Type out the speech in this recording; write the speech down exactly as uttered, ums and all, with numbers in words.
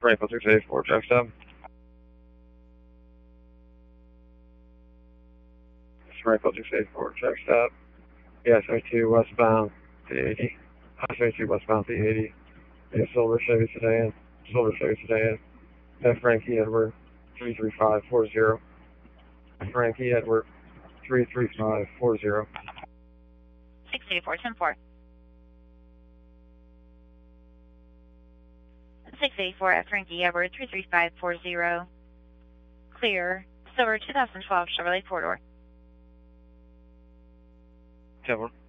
Franklin six eighty-four, track stop. Franklin six eighty-four, track stop. Yeah, seventy-two westbound to eighty. seventy-two westbound to eighty. Yeah, silver Chevy sedan. Silver Chevy sedan. F. Frankie Edward, three three five four zero. Frankie Edward, three three five four zero. six eighty-four, ten four. six eighty-four at Frankie Edward, three three five four zero. Clear. Silver two thousand twelve Chevrolet four door. ten four.